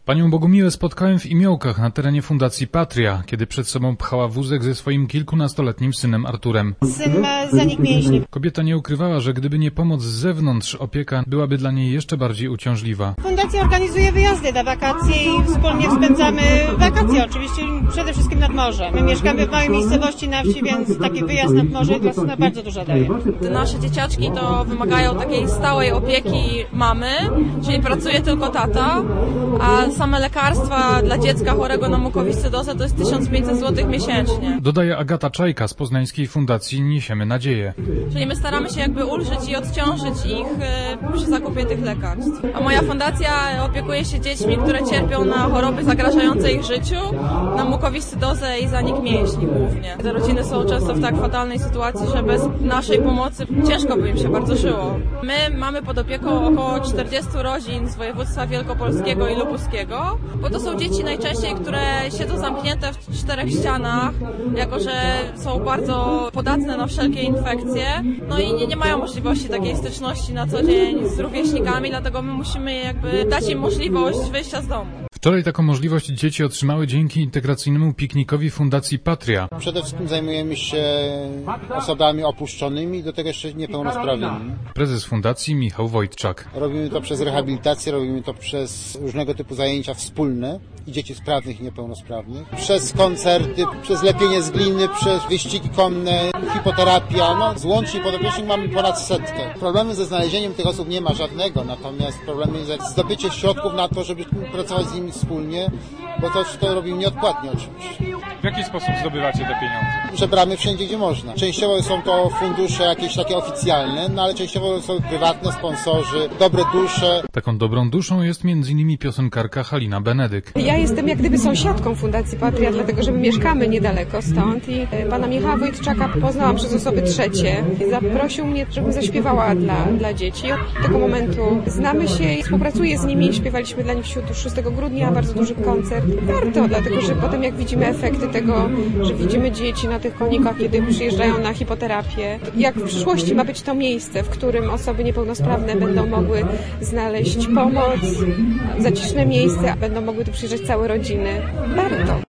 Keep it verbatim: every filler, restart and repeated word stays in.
Panią Bogumiłę spotkałem w Imiołkach na terenie Fundacji Patria, kiedy przed sobą pchała wózek ze swoim kilkunastoletnim synem Arturem. Syn ma zanik mięśni. Kobieta nie ukrywała, że gdyby nie pomoc z zewnątrz, opieka byłaby dla niej jeszcze bardziej uciążliwa. Fundacja organizuje wyjazdy na wakacje i wspólnie spędzamy wakacje, oczywiście przede wszystkim nad morzem. My mieszkamy w małej miejscowości na wsi, więc taki wyjazd nad morze dla syna bardzo dużo daje. Nasze dzieciaczki to wymagają takiej stałej opieki mamy, czyli pracuje tylko tata, a same lekarstwa dla dziecka chorego na mukowiscydozę to jest tysiąc pięćset złotych miesięcznie. Dodaje Agata Czajka z poznańskiej Fundacji Niesiemy Nadzieję. Czyli my staramy się jakby ulżyć i odciążyć ich przy zakupie tych lekarstw. A moja fundacja opiekuje się dziećmi, które cierpią na choroby zagrażające ich życiu, na mukowiscydozę i zanik mięśni głównie. Te rodziny są często w tak fatalnej sytuacji, że bez naszej pomocy ciężko by im się bardzo żyło. My mamy pod opieką około czterdziestu rodzin z województwa wielkopolskiego i lubuskiego, bo to są dzieci najczęściej, które siedzą zamknięte w czterech ścianach, jako że są bardzo podatne na wszelkie infekcje, no i nie, nie mają możliwości takiej styczności na co dzień z rówieśnikami, dlatego my musimy jakby dać im możliwość wyjścia z domu. Wczoraj taką możliwość dzieci otrzymały dzięki integracyjnemu piknikowi Fundacji Patria. Przede wszystkim zajmujemy się osobami opuszczonymi i do tego jeszcze niepełnosprawnymi. Prezes Fundacji Michał Wojtczak. Robimy to przez rehabilitację, robimy to przez różnego typu zajęcia wspólne i dzieci sprawnych i niepełnosprawnych. Przez koncerty, przez lepienie z gliny, przez wyścigi konne, hipoterapia. No, złącznie podopiecznych mamy ponad setkę. Problemy ze znalezieniem tych osób nie ma żadnego, natomiast problemy ze zdobyciem środków na to, żeby pracować z nimi wspólnie, bo to, to robimy nieodpłatnie oczywiście. W jaki sposób zdobywacie te pieniądze? Żebramy wszędzie, gdzie można. Częściowo są to fundusze jakieś takie oficjalne, no ale częściowo są prywatne sponsorzy, dobre dusze. Taką dobrą duszą jest między innymi piosenkarka Halina Benedyk. Ja jestem jak gdyby sąsiadką Fundacji Patria, dlatego że my mieszkamy niedaleko stąd i pana Michała Wojtczaka poznałam przez osoby trzecie. Zaprosił mnie, żebym zaśpiewała dla, dla dzieci. Od tego momentu znamy się i współpracuję z nimi. Śpiewaliśmy dla nich szóstego grudnia, bardzo duży koncert. Warto, dlatego że potem jak widzimy efekty tego, że widzimy dzieci na tych konikach, kiedy przyjeżdżają na hipoterapię, jak w przyszłości ma być to miejsce, w którym osoby niepełnosprawne będą mogły znaleźć pomoc, zaciszne miejsce, a będą mogły tu przyjeżdżać całe rodziny. Warto.